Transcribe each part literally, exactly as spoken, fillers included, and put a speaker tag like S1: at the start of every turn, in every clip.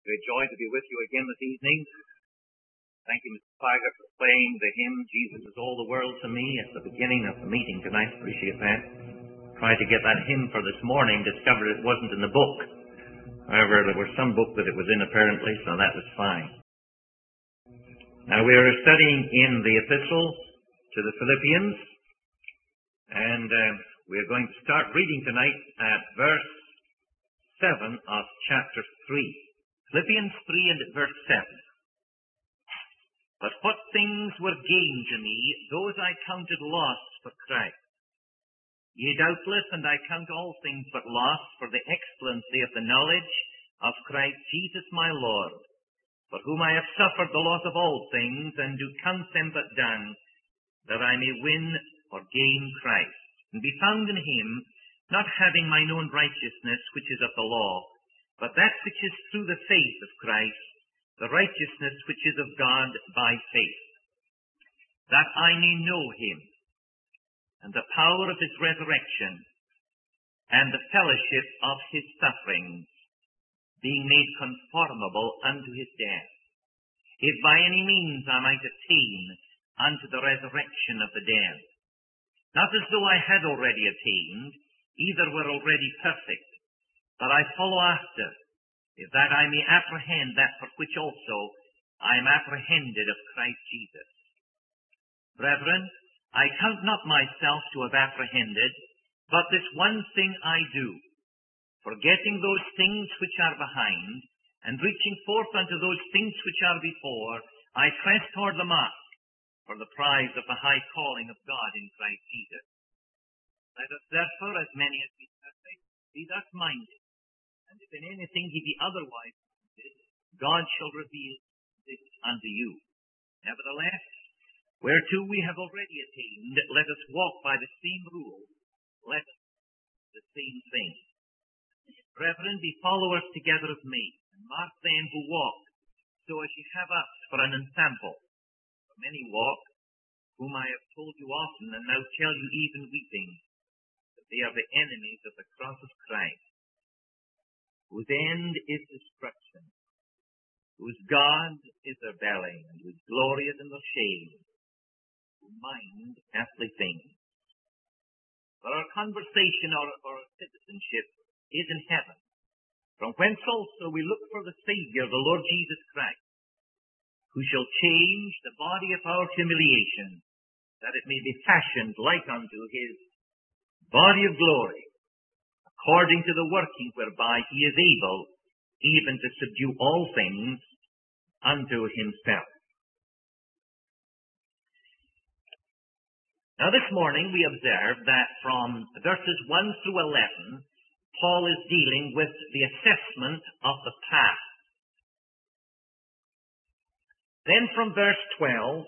S1: Great joy to be with you again this evening. Thank you, Mister Tiger, for playing the hymn, Jesus is All the World to Me, at the beginning of the meeting tonight. Appreciate that. Tried to get that hymn for this morning, discovered it wasn't in the book. However, there was some book that it was in apparently, so that was fine. Now, we are studying in the epistle to the Philippians, and uh, we are going to start reading tonight at verse seven of chapter three. Philippians three and at verse seven. But what things were gain to me, those I counted loss for Christ. Yea, doubtless, and I count all things but loss for the excellency of the knowledge of Christ Jesus my Lord, for whom I have suffered the loss of all things, and do count them but dung, that I may win or gain Christ, and be found in him, not having mine own righteousness, which is of the law, but that which is through the faith of Christ, the righteousness which is of God by faith, that I may know him, and the power of his resurrection, and the fellowship of his sufferings, being made conformable unto his death, if by any means I might attain unto the resurrection of the dead. Not as though I had already attained, either were already perfect, but I follow after, if that I may apprehend that for which also I am apprehended of Christ Jesus. Brethren, I count not myself to have apprehended, but this one thing I do, forgetting those things which are behind, and reaching forth unto those things which are before, I press toward the mark, for the prize of the high calling of God in Christ Jesus. Let us therefore, as many as be perfect, be thus minded, and if in anything he be otherwise minded, God shall reveal this unto you. Nevertheless, whereto we have already attained, let us walk by the same rule, let us do the same thing. Brethren, be followers together of me, and mark them who walk, so as ye have us for an ensample. For many walk, whom I have told you often, and now tell you even weeping, that they are the enemies of the cross of Christ, whose end is destruction, whose God is their belly, and whose glory is in their shame, who mind earthly things. For our conversation or our citizenship is in heaven, from whence also we look for the Saviour, the Lord Jesus Christ, who shall change the body of our humiliation, that it may be fashioned like unto his body of glory, according to the working whereby he is able even to subdue all things unto himself. Now this morning we observe that from verses one through eleven, Paul is dealing with the assessment of the past. Then from verse twelve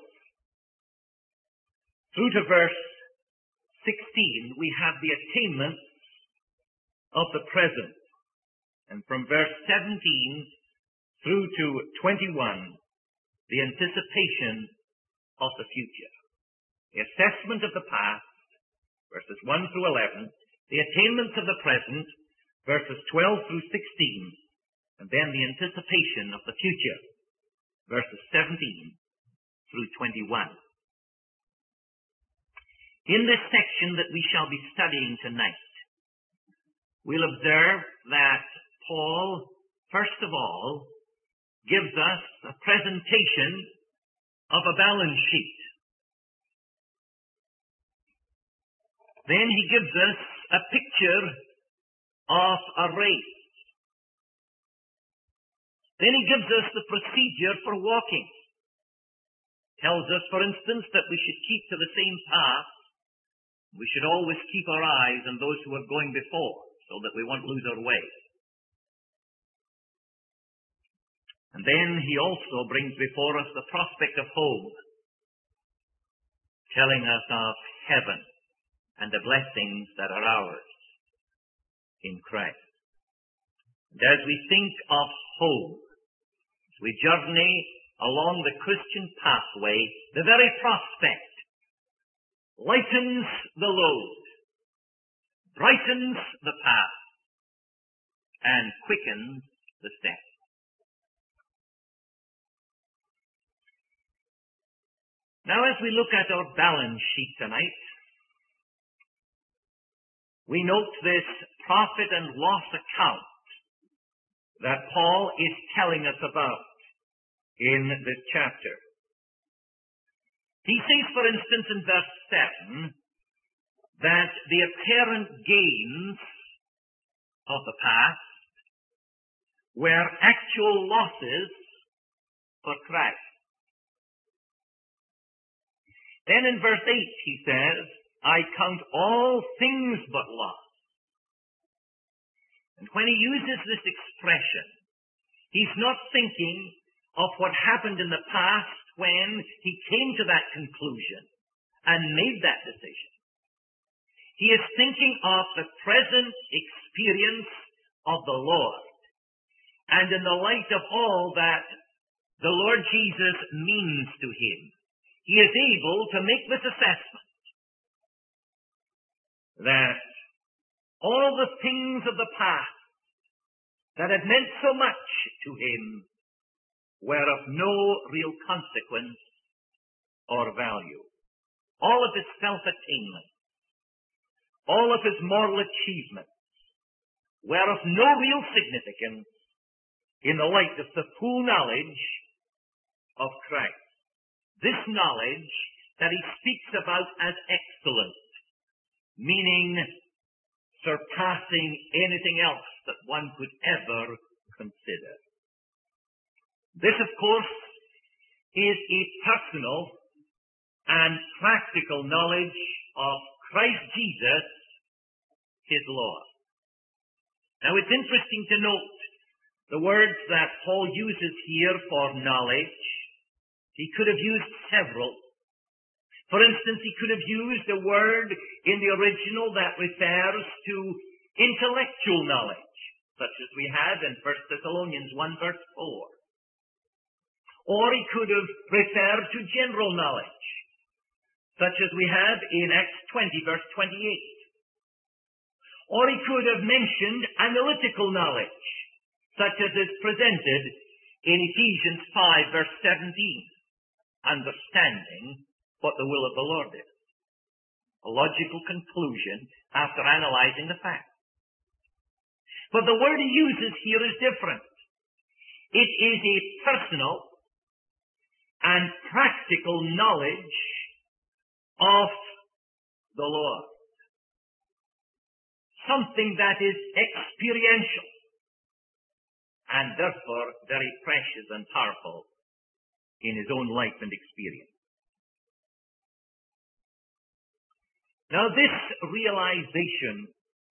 S1: through to verse sixteen, we have the attainment of the present. And from verse seventeen through to twenty-one, the anticipation of the future. The assessment of the past, verses one through eleven, the attainments of the present, verses twelve through sixteen, and then the anticipation of the future, verses seventeen through twenty-one. In this section that we shall be studying tonight, we'll observe that Paul, first of all, gives us a presentation of a balance sheet. Then he gives us a picture of a race. Then he gives us the procedure for walking. Tells us, for instance, that we should keep to the same path. We should always keep our eyes on those who are going before, so that we won't lose our way. And then he also brings before us the prospect of home, telling us of heaven and the blessings that are ours in Christ. And as we think of home, as we journey along the Christian pathway, the very prospect lightens the load, brightens the path, and quickens the step. Now, as we look at our balance sheet tonight, we note this profit and loss account that Paul is telling us about in this chapter. He says, for instance, in verse seven, that the apparent gains of the past were actual losses for Christ. Then in verse eight he says, I count all things but loss. And when he uses this expression, he's not thinking of what happened in the past when he came to that conclusion and made that decision. He is thinking of the present experience of the Lord, and in the light of all that the Lord Jesus means to him, he is able to make this assessment that all the things of the past that had meant so much to him were of no real consequence or value. All of his self-attainment, all of his moral achievements were of no real significance in the light of the full knowledge of Christ. This knowledge that he speaks about as excellent, meaning surpassing anything else that one could ever consider. This, of course, is a personal and practical knowledge of Christ Jesus, his Lord. Now, it's interesting to note the words that Paul uses here for knowledge. He could have used several. For instance, he could have used a word in the original that refers to intellectual knowledge, such as we have in First Thessalonians one verse four. Or he could have referred to general knowledge, such as we have in Acts twenty verse twenty-eight. Or he could have mentioned analytical knowledge, such as is presented in Ephesians five verse seventeen, understanding what the will of the Lord is. A logical conclusion after analyzing the facts. But the word he uses here is different. It is a personal and practical knowledge of the Lord. Something that is experiential and therefore very precious and powerful in his own life and experience. Now, this realization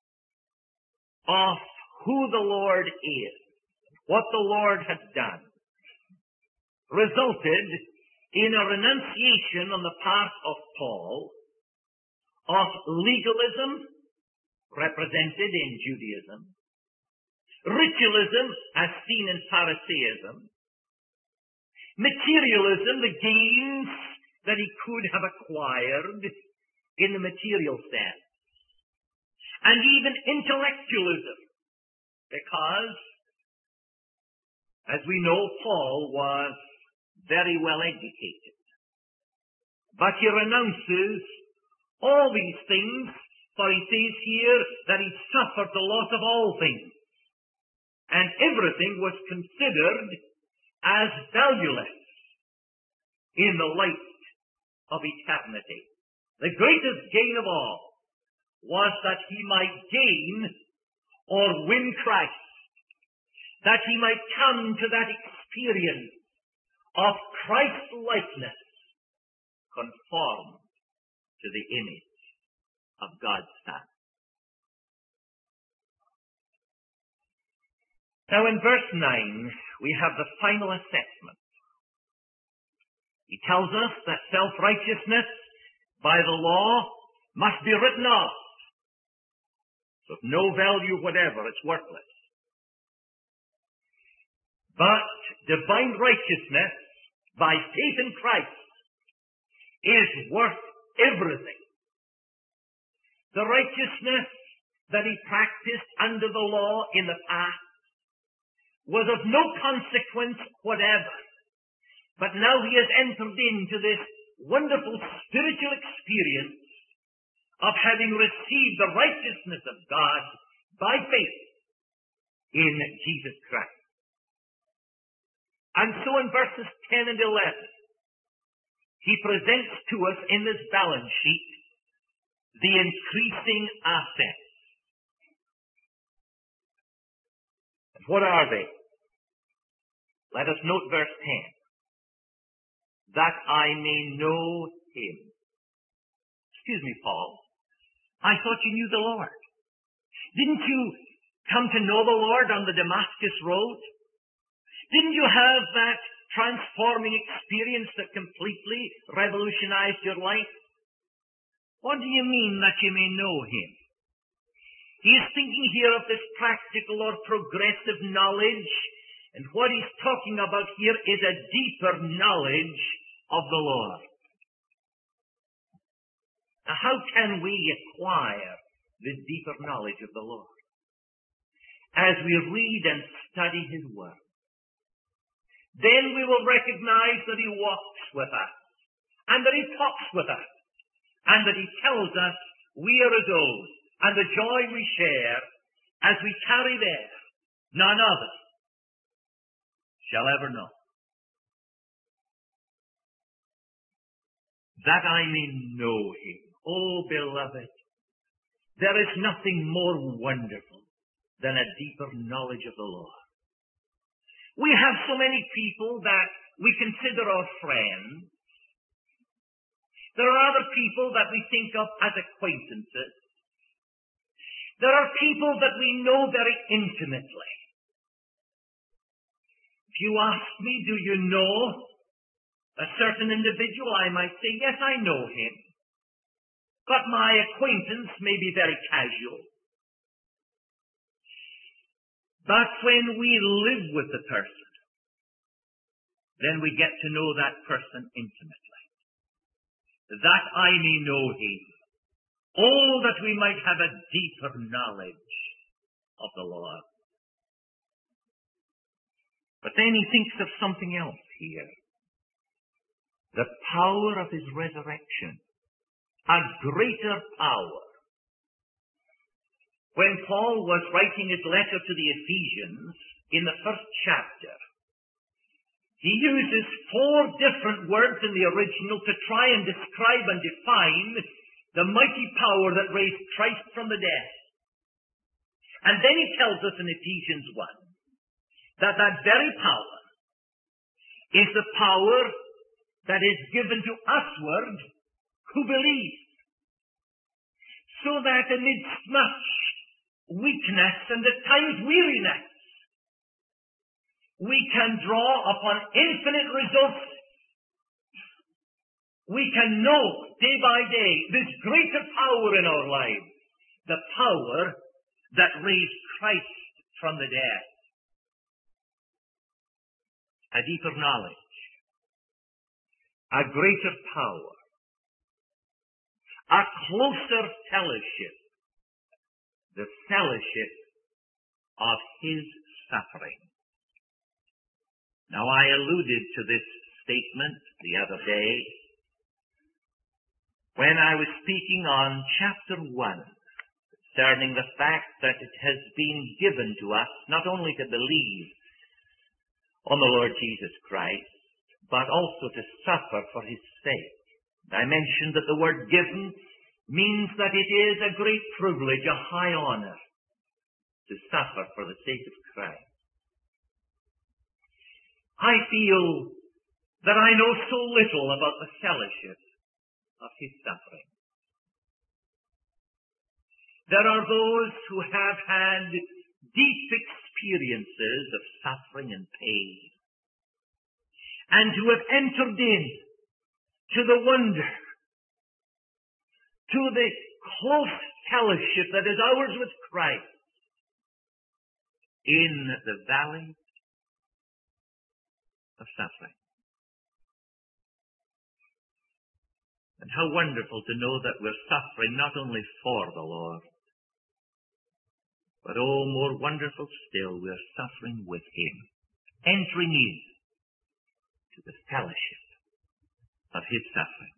S1: of who the Lord is, what the Lord had done, resulted in a renunciation on the part of Paul of legalism, represented in Judaism, ritualism, as seen in Pharisaism, materialism, the gains that he could have acquired in the material sense, and even intellectualism, because, as we know, Paul was very well educated. But he renounces all these things, for he says here that he suffered the loss of all things, and everything was considered as valueless in the light of eternity. The greatest gain of all was that he might gain or win Christ, that he might come to that experience of Christ-likeness conformed to the image of God's Son. Now in verse nine, we have the final assessment. He tells us that self-righteousness by the law must be written off. So of no value whatever, it's worthless. But divine righteousness by faith in Christ is worth everything. The righteousness that he practiced under the law in the past was of no consequence whatever. But now he has entered into this wonderful spiritual experience of having received the righteousness of God by faith in Jesus Christ. And so in verses ten and eleven, he presents to us in this balance sheet the increasing assets. And what are they? Let us note verse ten. That I may know him. Excuse me, Paul. I thought you knew the Lord. Didn't you come to know the Lord on the Damascus road? Didn't you have that transforming experience that completely revolutionized your life? What do you mean that you may know him? He is thinking here of this practical or progressive knowledge, and what he's talking about here is a deeper knowledge of the Lord. Now, how can we acquire this deeper knowledge of the Lord? As we read and study his word. Then we will recognize that he walks with us, and that he talks with us, and that he tells us we are his own, and the joy we share as we carry there, none other shall ever know. That I may know him. Oh, beloved, there is nothing more wonderful than a deeper knowledge of the Lord. We have so many people that we consider our friends. There are other people that we think of as acquaintances. There are people that we know very intimately. If you ask me, do you know a certain individual, I might say, yes, I know him. But my acquaintance may be very casual. But when we live with the person, then we get to know that person intimately. That I may know him. Oh, that we might have a deeper knowledge of the Lord. But then he thinks of something else here. The power of his resurrection. A greater power. When Paul was writing his letter to the Ephesians, in the first chapter, he uses four different words in the original to try and describe and define the mighty power that raised Christ from the dead. And then he tells us in Ephesians one that that very power is the power that is given to usward who believe. So that amidst much weakness and at times weariness, we can draw upon infinite resources. We can know day by day this greater power in our lives, the power that raised Christ from the dead. A deeper knowledge, a greater power, a closer fellowship, the fellowship of his suffering. Now, I alluded to this statement the other day when I was speaking on chapter one, concerning the fact that it has been given to us not only to believe on the Lord Jesus Christ, but also to suffer for his sake. I mentioned that the word given means that it is a great privilege, a high honor, to suffer for the sake of Christ. I feel that I know so little about the fellowship of his suffering. There are those who have had deep experiences of suffering and pain, and who have entered in to the wonder, to the close fellowship that is ours with Christ in the valley of suffering. And how wonderful to know that we're suffering not only for the Lord, but oh, more wonderful still, we're suffering with him, entering in to the fellowship of his suffering.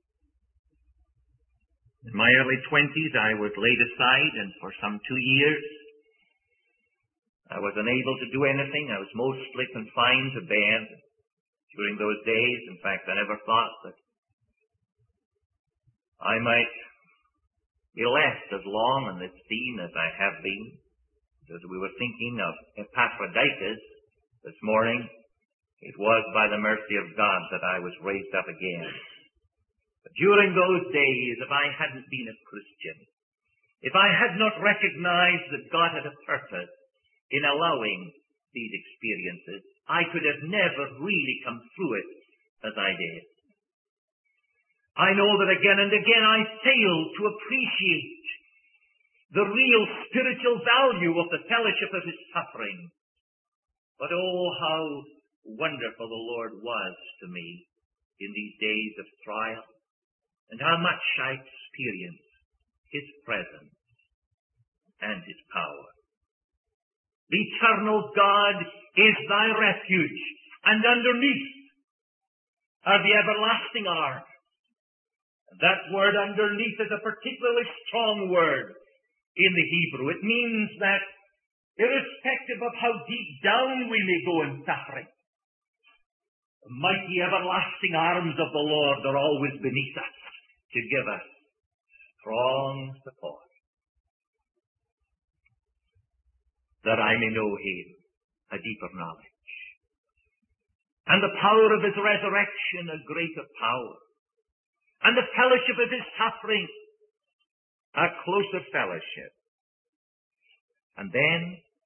S1: In my early twenties, I was laid aside, and for some two years, I was unable to do anything. I was mostly confined to bed during those days. In fact, I never thought that I might be left as long on this theme as I have been. As we were thinking of Epaphroditus this morning, it was by the mercy of God that I was raised up again. But during those days, if I hadn't been a Christian, if I had not recognized that God had a purpose in allowing these experiences, I could have never really come through it as I did. I know that again and again I failed to appreciate the real spiritual value of the fellowship of his suffering. But oh, how wonderful the Lord was to me in these days of trial, and how much I experienced his presence and his power. The eternal God is thy refuge, and underneath are the everlasting arms. That word underneath is a particularly strong word in the Hebrew. It means that irrespective of how deep down we may go in suffering, the mighty everlasting arms of the Lord are always beneath us to give us strong support, that I may know him, a deeper knowledge, and the power of his resurrection, a greater power, and the fellowship of his suffering, a closer fellowship. And then,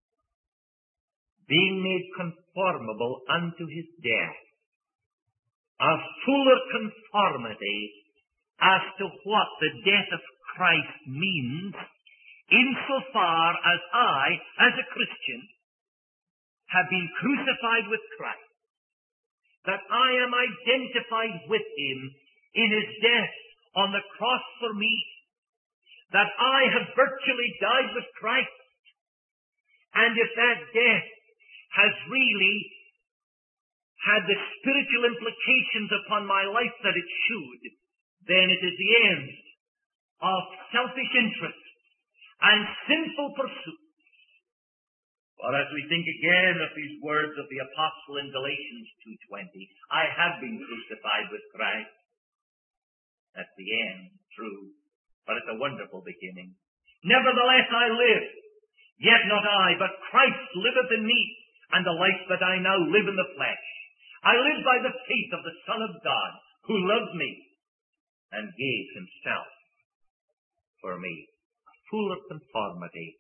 S1: being made conformable unto his death, a fuller conformity as to what the death of Christ means, insofar as I, as a Christian, have been crucified with Christ, that I am identified with him in his death on the cross for me, that I have virtually died with Christ, and if that death has really had the spiritual implications upon my life that it should, then it is the end of selfish interests and sinful pursuits. For as we think again of these words of the apostle in Galatians two twenty, I have been crucified with Christ. That's the end, true, but it's a wonderful beginning. Nevertheless I live, yet not I, but Christ liveth in me, and the life that I now live in the flesh, I live by the faith of the Son of God, who loved me and gave himself for me. A fuller conformity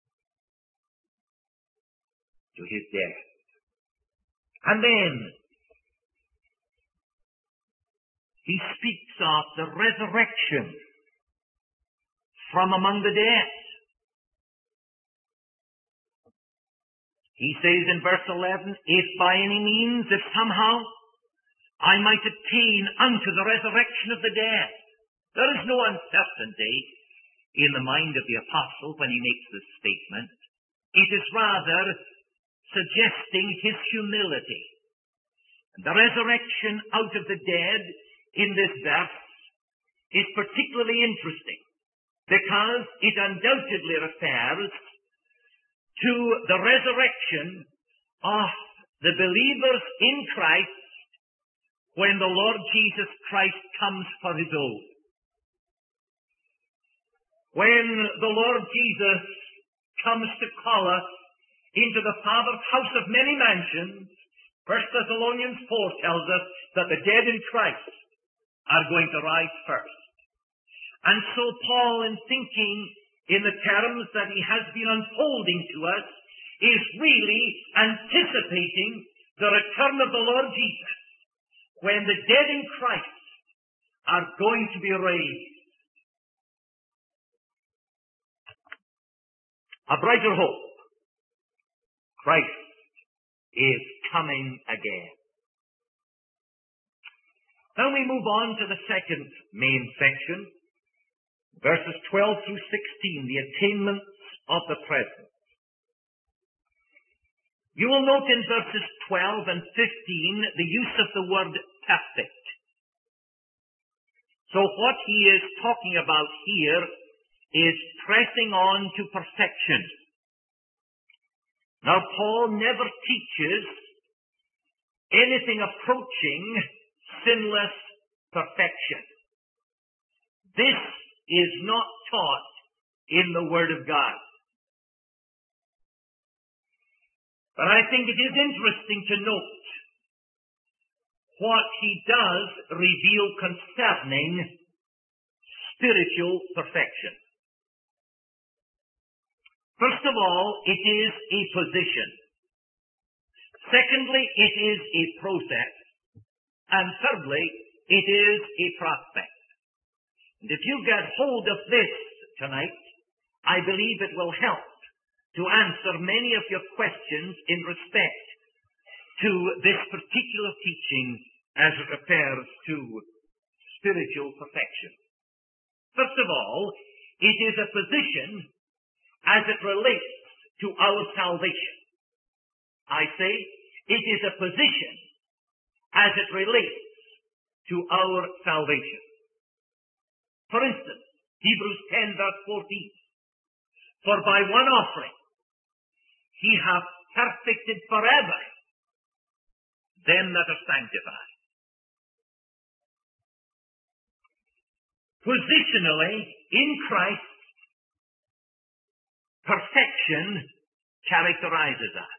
S1: to his death. And then he speaks of the resurrection from among the dead. He says in verse eleven, if by any means, if somehow, I might attain unto the resurrection of the dead. There is no uncertainty in the mind of the apostle when he makes this statement. It is rather suggesting his humility. And the resurrection out of the dead in this verse is particularly interesting because it undoubtedly refers to the resurrection of the believers in Christ when the Lord Jesus Christ comes for his own. When the Lord Jesus comes to call us into the Father's house of many mansions, First Thessalonians four tells us that the dead in Christ are going to rise first. And so Paul, in thinking in the terms that he has been unfolding to us, is really anticipating the return of the Lord Jesus, when the dead in Christ are going to be raised. A brighter hope. Christ is coming again. Now we move on to the second main section, verses twelve through sixteen, the attainments of the present. You will note in verses twelve and fifteen the use of the word perfect. So what he is talking about here is pressing on to perfection. Now, Paul never teaches anything approaching sinless perfection. This is not taught in the Word of God. But I think it is interesting to note what he does reveal concerning spiritual perfection. First of all, it is a position. Secondly, it is a process. And thirdly, it is a prospect. And if you get hold of this tonight, I believe it will help to answer many of your questions in respect to this particular teaching as it refers to spiritual perfection. First of all, it is a position as it relates to our salvation. I say, it is a position as it relates to our salvation. For instance, Hebrews ten verse fourteen. For by one offering he hath perfected forever them that are sanctified. Positionally, in Christ, perfection characterizes us.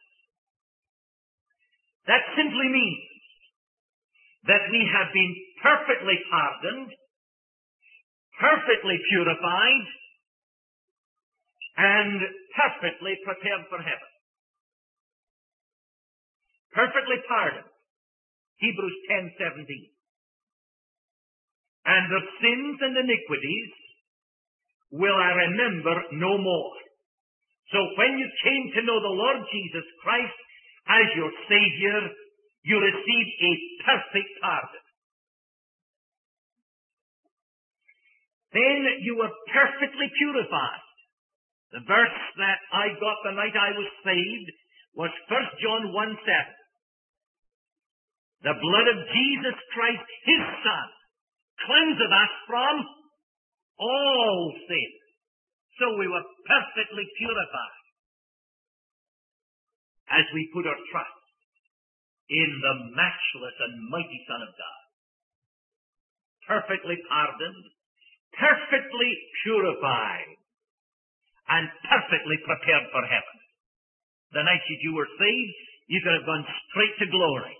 S1: That simply means that we have been perfectly pardoned, perfectly purified, and perfectly prepared for heaven. Perfectly pardoned. Hebrews ten seventeen. And the sins and iniquities will I remember no more. So when you came to know the Lord Jesus Christ as your Savior, you received a perfect pardon. Then you were perfectly purified. The verse that I got the night I was saved was First John one seven. The blood of Jesus Christ, His Son, cleanseth us from all sin. So we were perfectly purified as we put our trust in the matchless and mighty Son of God. Perfectly pardoned, perfectly purified, and perfectly prepared for heaven. The night that you were saved, you could have gone straight to glory.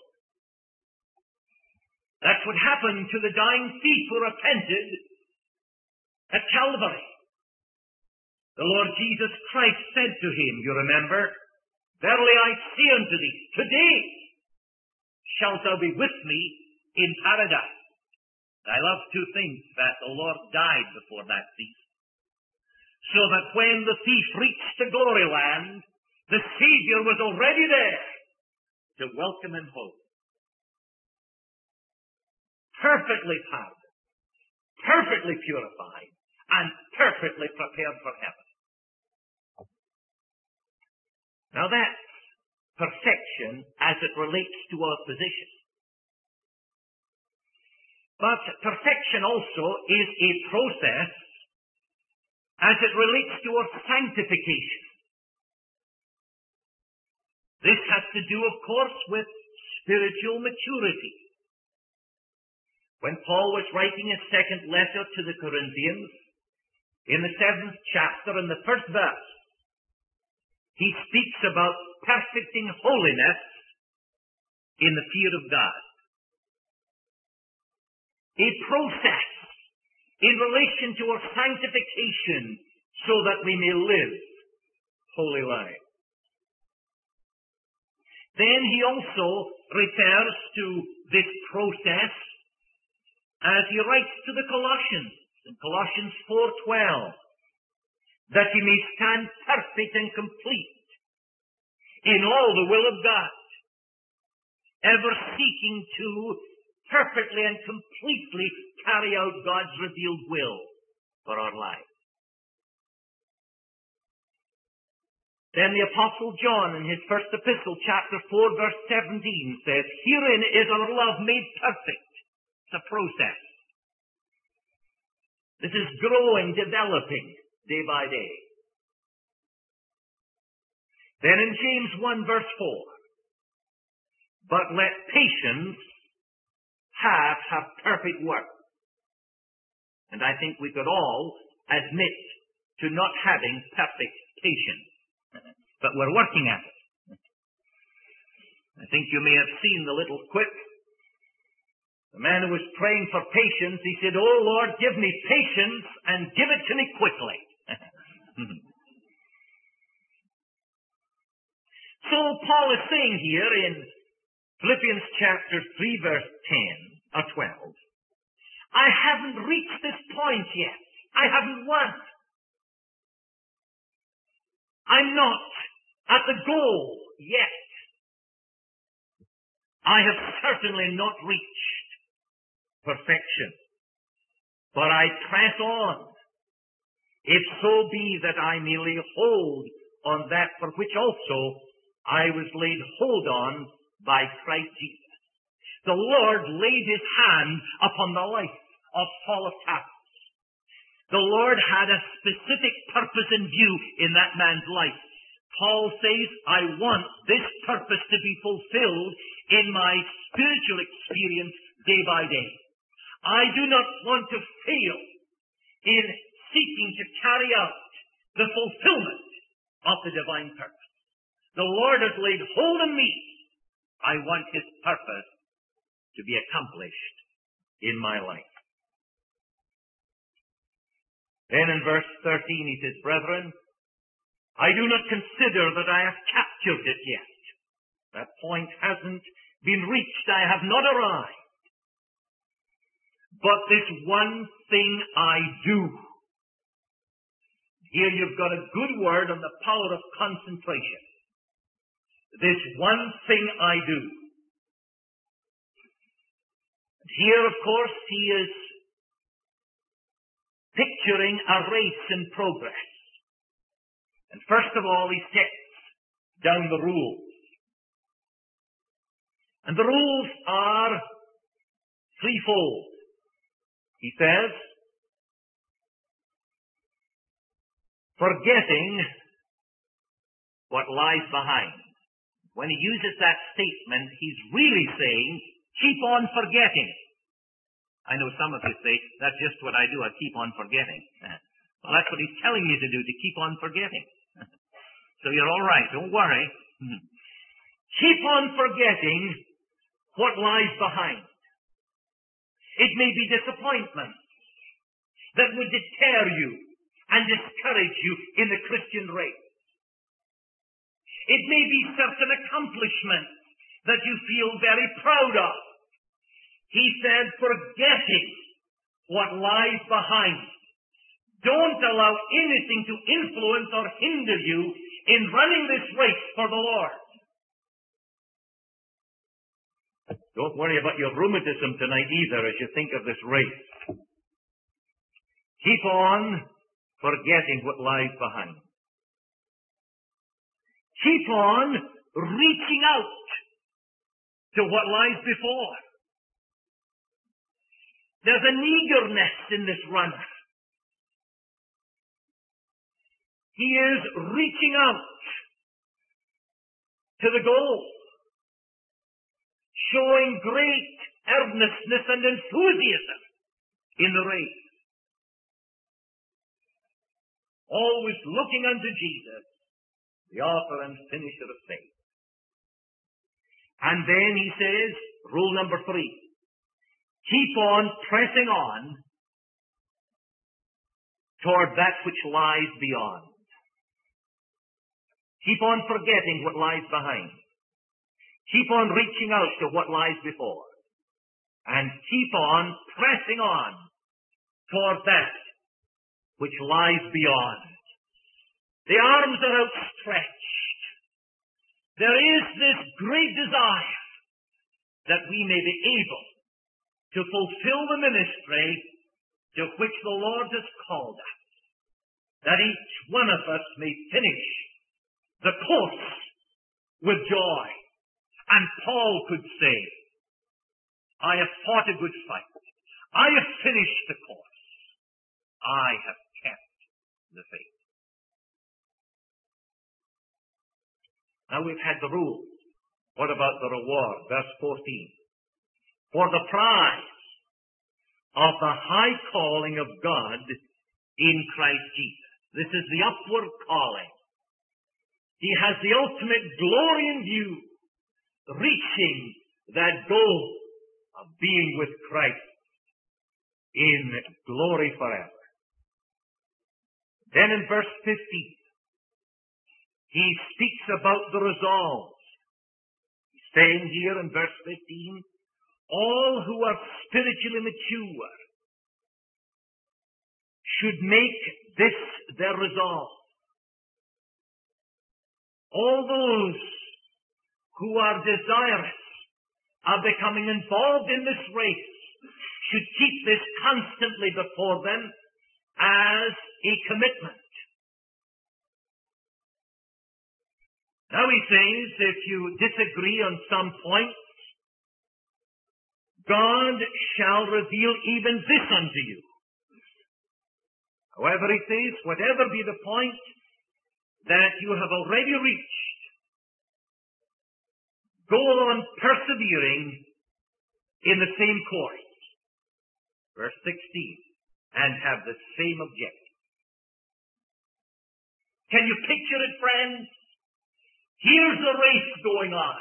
S1: That's what happened to the dying thief who repented at Calvary. The Lord Jesus Christ said to him, you remember, verily I say unto thee, today shalt thou be with me in paradise. I love to think that the Lord died before that thief, so that when the thief reached the glory land, the Savior was already there to welcome him home. Perfectly pardoned, perfectly purified, and perfectly prepared for heaven. Now that's perfection as it relates to our position. But perfection also is a process as it relates to our sanctification. This has to do, of course, with spiritual maturity. When Paul was writing his second letter to the Corinthians, in the seventh chapter, in the first verse, he speaks about perfecting holiness in the fear of God. A process in relation to our sanctification so that we may live holy lives. Then he also refers to this process as he writes to the Colossians, in Colossians four twelve, that ye may stand perfect and complete in all the will of God, ever seeking to perfectly and completely carry out God's revealed will for our lives. Then the Apostle John in his first epistle, chapter four, verse seventeen says, herein is our love made perfect. It's a process. This is growing, developing day by day. Then in James one verse four, but let patience have her perfect work. And I think we could all admit to not having perfect patience. But we're working at it. I think you may have seen the little quip. The man who was praying for patience, he said, "Oh Lord, give me patience and give it to me quickly." So Paul is saying here in Philippians chapter three verse ten or twelve, I haven't reached this point yet. I haven't won. I'm not at the goal yet. I have certainly not reached perfection. But I press on, if so be that I may lay hold on that for which also I was laid hold on by Christ Jesus. The Lord laid his hand upon the life of Saul of Tarsus. The Lord had a specific purpose in view in that man's life. Paul says, I want this purpose to be fulfilled in my spiritual experience day by day. I do not want to fail in seeking to carry out the fulfillment of the divine purpose. The Lord has laid hold on me. I want his purpose to be accomplished in my life. Then in verse thirteen he says, Brethren, I do not consider that I have captured it yet. That point hasn't been reached. I have not arrived. But this one thing I do. Here you've got a good word on the power of concentration. This one thing I do. Here, of course, he is picturing a race in progress. And first of all, he sets down the rules. And the rules are threefold. He says, forgetting what lies behind. When he uses that statement, he's really saying, keep on forgetting. I know some of you say, that's just what I do, I keep on forgetting. Well, that's what he's telling you to do, to keep on forgetting. So you're all right, don't worry. Keep on forgetting what lies behind. It may be disappointment that would deter you and discourage you in the Christian race. It may be certain accomplishments that you feel very proud of. He said, forgetting what lies behind. Don't allow anything to influence or hinder you in running this race for the Lord. Don't worry about your rheumatism tonight either as you think of this race. Keep on forgetting what lies behind. Keep on reaching out to what lies before. There's an eagerness in this runner. He is reaching out to the goal, showing great earnestness and enthusiasm in the race. Always looking unto Jesus, the author and finisher of faith. And then he says, rule number three, keep on pressing on toward that which lies beyond. Keep on forgetting what lies behind. Keep on reaching out to what lies before. And keep on pressing on toward that which lies beyond. The arms are outstretched. There is this great desire that we may be able to fulfill the ministry to which the Lord has called us. That each one of us may finish the course with joy. And Paul could say, I have fought a good fight. I have finished the course. I have kept the faith. Now we've had the rules. What about the reward? Verse fourteen. For the prize of the high calling of God in Christ Jesus. This is the upward calling. He has the ultimate glory in view, reaching that goal of being with Christ in glory forever. Then in verse fifteen, he speaks about the resolves. He's saying here in verse fifteen, all who are spiritually mature should make this their resolve. All those who are desirous of becoming involved in this race should keep this constantly before them as a commitment. Now he says, if you disagree on some points, God shall reveal even this unto you. However, he says, whatever be the point that you have already reached, go on persevering in the same course. Verse sixteen, and have the same objective. Can you picture it, friends? Here's a race going on.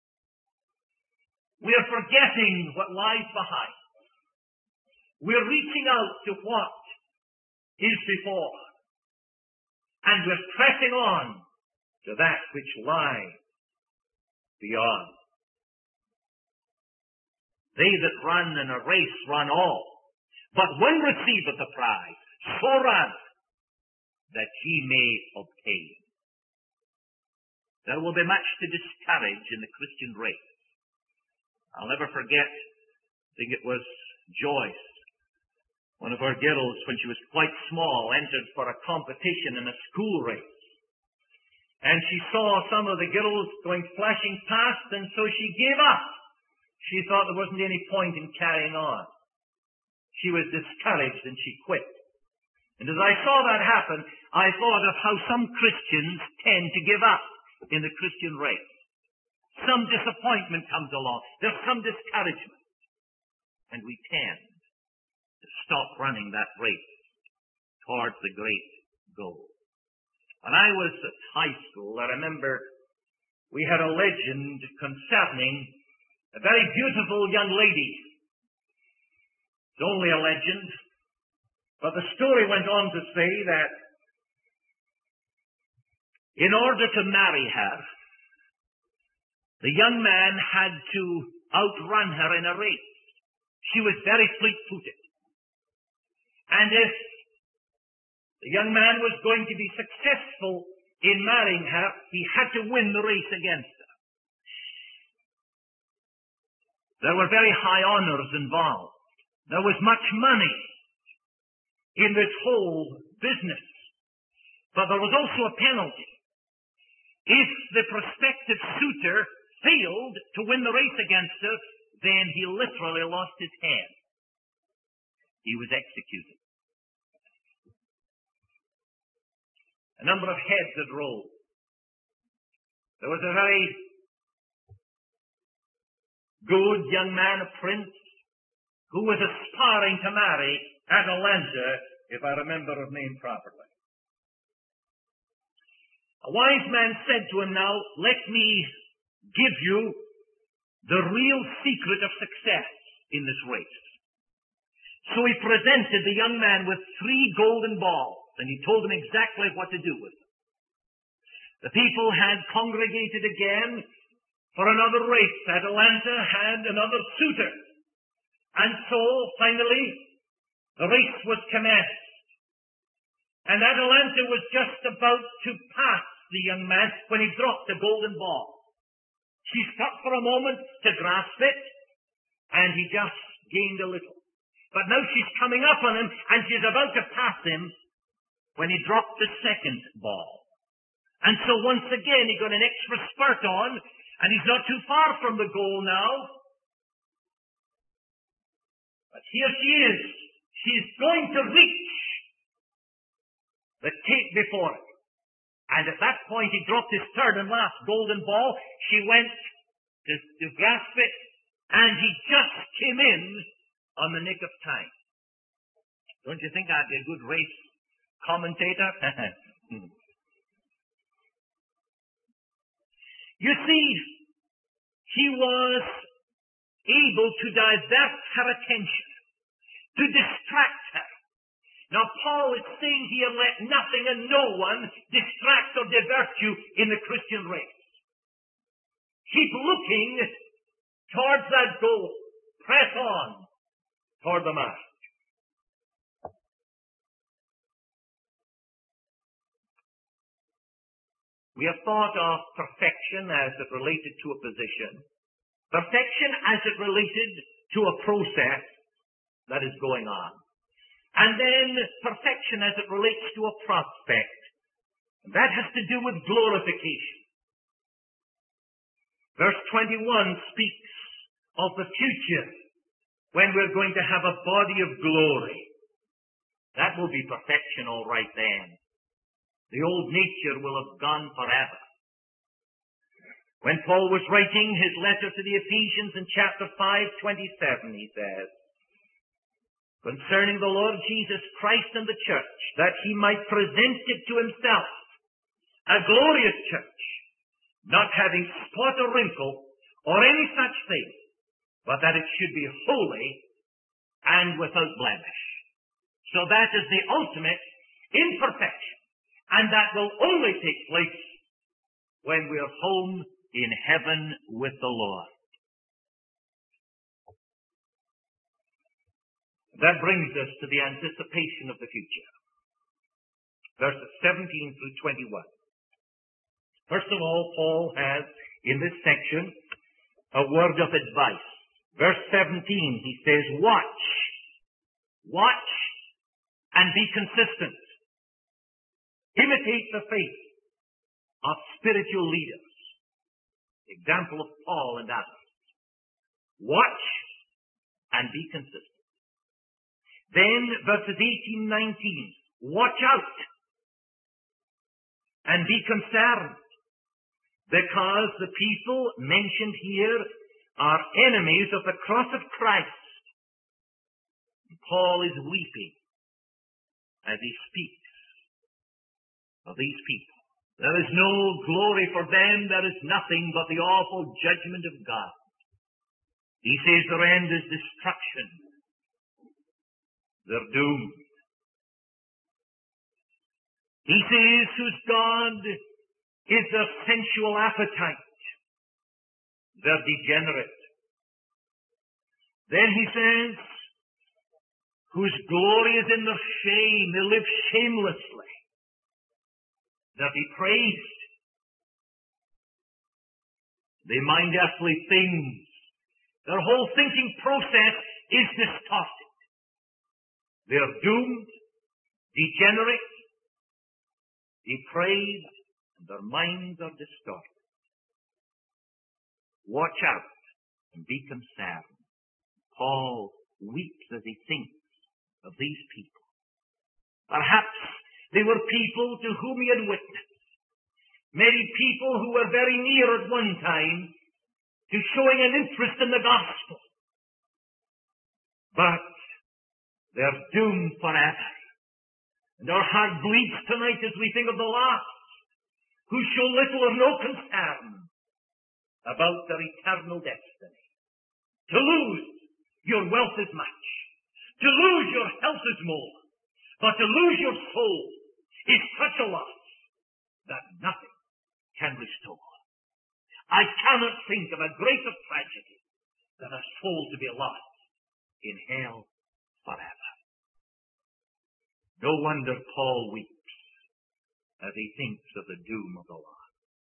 S1: We are forgetting what lies behind. We're reaching out to what is before. And we're pressing on to that which lies beyond. They that run in a race run all, but one receiveth the prize, so run, that ye may obtain. There will be much to discourage in the Christian race. I'll never forget, I think it was Joyce, one of our girls, when she was quite small, entered for a competition in a school race. And she saw some of the girls going flashing past, and so she gave up. She thought there wasn't any point in carrying on. She was discouraged and she quit. And as I saw that happen, I thought of how some Christians tend to give up in the Christian race. Some disappointment comes along. There's some discouragement. And we tend to stop running that race towards the great goal. When I was at high school, I remember we had a legend concerning a very beautiful young lady. It's only a legend, but the story went on to say that in order to marry her, the young man had to outrun her in a race. She was very fleet-footed. And if the young man was going to be successful in marrying her, he had to win the race against her. There were very high honors involved. There was much money in this whole business. But there was also a penalty. If the prospective suitor failed to win the race against her, then he literally lost his head. He was executed. A number of heads had rolled. There was a very good young man, a prince, who was aspiring to marry Atalanta, if I remember her name properly. A wise man said to him, now, let me give you the real secret of success in this race. So he presented the young man with three golden balls, and he told him exactly what to do with them. The people had congregated again for another race. Atalanta had another suitor. And so, finally, the race was commenced. And Atalanta was just about to pass the young man when he dropped the golden ball. She stopped for a moment to grasp it, and he just gained a little. But now she's coming up on him, and she's about to pass him when he dropped the second ball. And so once again he got an extra spurt on, and he's not too far from the goal now. But here she is. She's going to reach the tape before it. And at that point he dropped his third and last golden ball. She went to, to grasp it, and he just came in on the nick of time. Don't you think I'd be a good race commentator? You see, he was able to divert her attention, to distract her. Now, Paul is saying here, let nothing and no one distract or divert you in the Christian race. Keep looking towards that goal. Press on toward the mark. We have thought of perfection as it related to a position, perfection as it related to a process that is going on, and then perfection as it relates to a prospect. That has to do with glorification. Verse twenty-one speaks of the future when we're going to have a body of glory. That will be perfection all right then. The old nature will have gone forever. When Paul was writing his letter to the Ephesians in chapter five, twenty-seven, he says, concerning the Lord Jesus Christ and the church, that he might present it to himself, a glorious church, not having spot or wrinkle or any such thing, but that it should be holy and without blemish. So that is the ultimate imperfection. And that will only take place when we are home in heaven with the Lord. That brings us to the anticipation of the future. Verses seventeen through twenty-one. First of all, Paul has, in this section, a word of advice. Verse seventeen, he says, watch. Watch and be consistent. Imitate the faith of spiritual leaders. Example of Paul and others. Watch and be consistent. Then verses eighteen, nineteen. Watch out and be concerned, because the people mentioned here are enemies of the cross of Christ. Paul is weeping as he speaks of these people. There is no glory for them. There is nothing but the awful judgment of God. He says their end is destruction. They're doomed. He says whose God is their sensual appetite. They're degenerate. Then he says whose glory is in their shame. They live shamelessly. They're depraved. They mind earthly things. Their whole thinking process is distorted. They're doomed, degenerate, depraved, and their minds are distorted. Watch out and be concerned. Paul weeps as he thinks of these people. Perhaps they were people to whom he had witnessed. Many people who were very near at one time to showing an interest in the gospel. But they're doomed forever. And our heart bleeds tonight as we think of the lost, who show little or no concern about their eternal destiny. To lose your wealth is much. To lose your health is more. But to lose your soul is such a loss that nothing can restore. I cannot think of a greater tragedy than a soul to be lost in hell forever. No wonder Paul weeps as he thinks of the doom of the lost.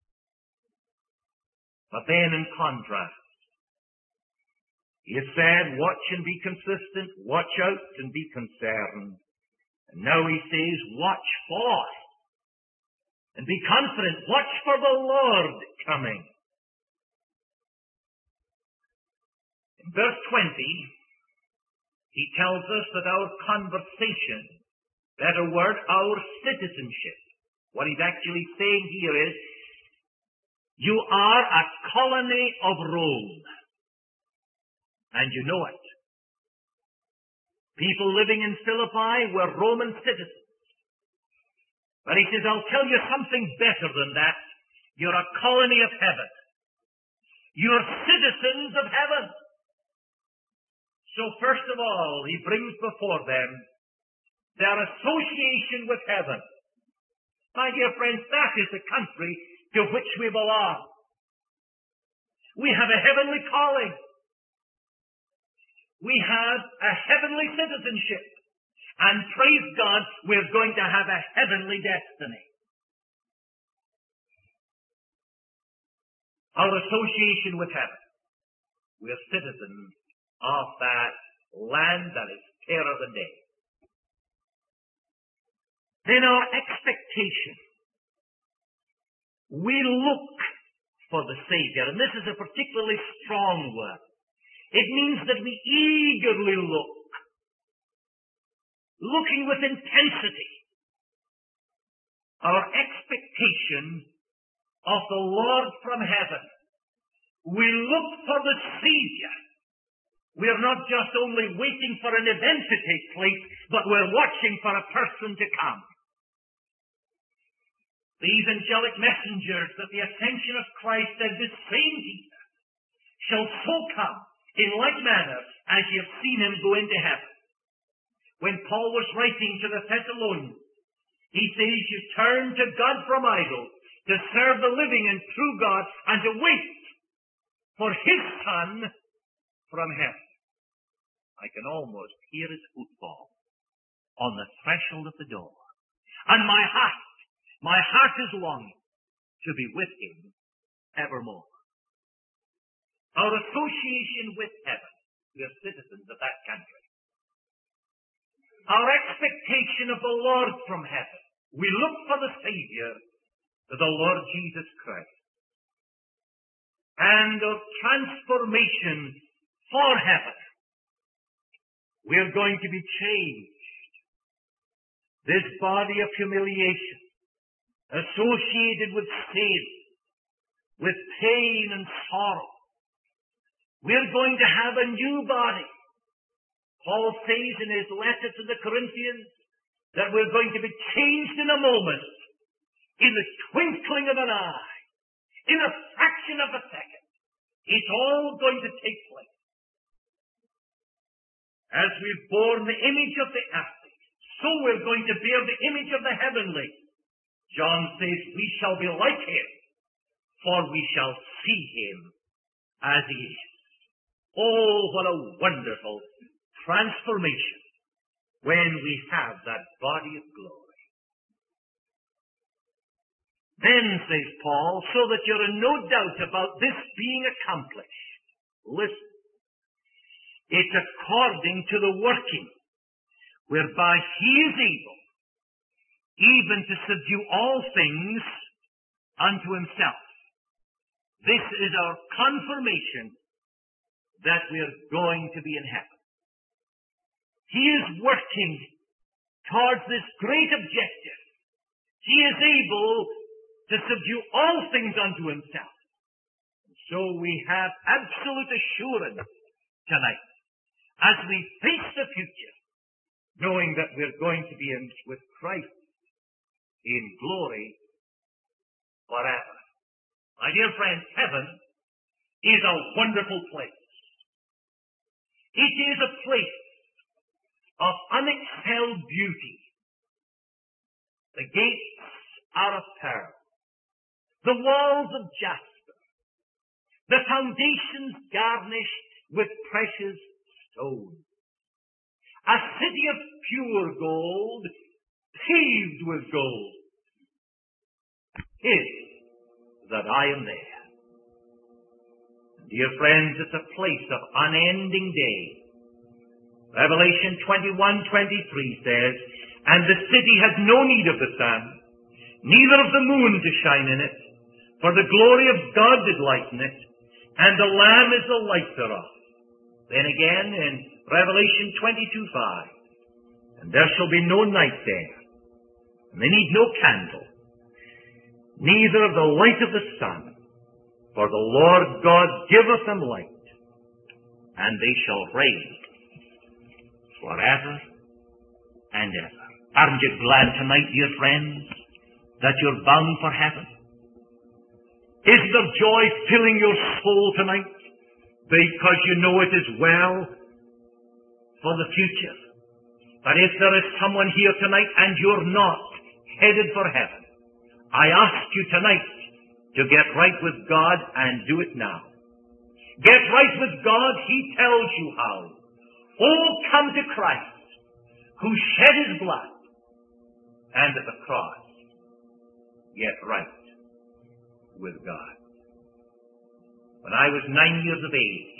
S1: But then in contrast, he has said, watch and be consistent, watch out and be concerned. And now he says, watch for and be confident. Watch for the Lord coming. In verse twenty, he tells us that our conversation Better word, our citizenship. What he's actually saying here is, you are a colony of Rome. And you know it. People living in Philippi were Roman citizens. But he says, I'll tell you something better than that. You're a colony of heaven. You're citizens of heaven. So first of all, he brings before them their association with heaven. My dear friends, that is the country to which we belong. We have a heavenly calling. We have a heavenly citizenship. And praise God, we're going to have a heavenly destiny. Our association with heaven. We're citizens of that land that is fairer than day. Then our expectation. We look for the Savior, and this is a particularly strong word. It means that we eagerly look, looking with intensity. Our expectation of the Lord from heaven. We look for the Savior. We're not just only waiting for an event to take place, but we're watching for a person to come. The angelic messengers that the ascension of Christ said, this same Jesus shall so come in like manner as ye have seen him go into heaven. When Paul was writing to the Thessalonians, he says, you turn to God from idols, to serve the living and true God, and to wait for his Son from heaven. I can almost hear his footfall on the threshold of the door. And my heart, my heart is longing to be with him evermore. Our association with heaven, we are citizens of that country. Our expectation of the Lord from heaven, we look for the Savior, the Lord Jesus Christ. And of transformation for heaven, we are going to be changed. This body of humiliation, associated with sin, with pain and sorrow, we're going to have a new body. Paul says in his letter to the Corinthians that we're going to be changed in a moment, in the twinkling of an eye, in a fraction of a second. It's all going to take place. As we've borne the image of the earthly, so we're going to bear the image of the heavenly. John says, we shall be like him, for we shall see him as he is. Oh, what a wonderful transformation when we have that body of glory. Then, says Paul, so that you're in no doubt about this being accomplished. Listen, it's according to the working whereby he is able even to subdue all things unto himself. This is our confirmation that we are going to be in heaven. He is working towards this great objective. He is able to subdue all things unto himself. So we have absolute assurance tonight as we face the future, knowing that we're going to be in with Christ in glory forever. My dear friends, heaven is a wonderful place. It is a place of unexcelled beauty. The gates are of pearl, the walls of jasper, the foundations garnished with precious stones, a city of pure gold, paved with gold. Is that I am there. Dear friends, it's a place of unending day. Revelation twenty-one twenty-three says, and the city had no need of the sun, neither of the moon to shine in it, for the glory of God did lighten it, and the Lamb is the light thereof. Then again in Revelation twenty-two five, And there shall be no night there, and they need no candle, neither the light of the sun, for the Lord God giveth them light, and they shall reign forever and ever. Aren't you glad tonight, dear friends, that you're bound for heaven? Is there joy filling your soul tonight because you know it is well for the future? But if there is someone here tonight and you're not headed for heaven, I ask you tonight to get right with God and do it now. Get right with God, He tells you how. Oh, come to Christ, who shed His blood, and at the cross, get right with God. When I was nine years of age,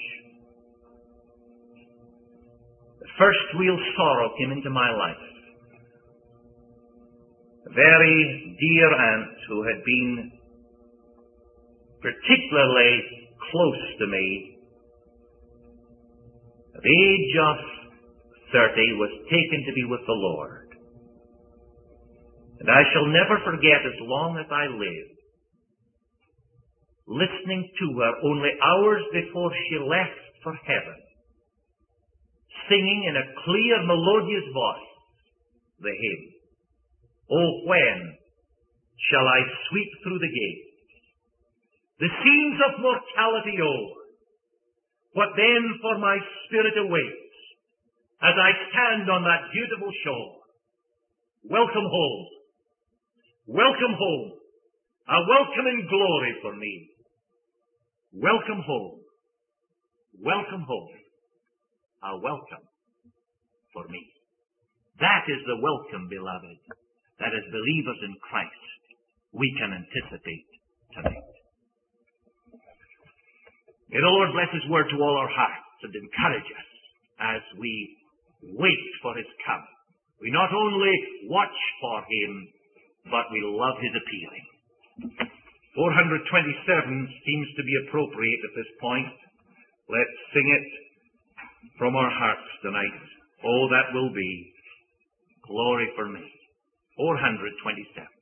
S1: the first real sorrow came into my life. A very dear aunt who had been particularly close to me, at the age of thirty, was taken to be with the Lord. And I shall never forget, as long as I live, listening to her only hours before she left for heaven, singing in a clear, melodious voice the hymn, "Oh, when shall I sweep through the gates, the scenes of mortality o'er, what then for my spirit awaits, as I stand on that beautiful shore? Welcome home, welcome home, a welcome in glory for me. Welcome home, welcome home, a welcome for me." That is the welcome, beloved, that as believers in Christ we can anticipate tonight. May the Lord bless His word to all our hearts and encourage us as we wait for His coming. We not only watch for Him, but we love His appearing. four twenty-seven seems to be appropriate at this point. Let's sing it from our hearts tonight. Oh, that will be glory for me. four twenty-seven.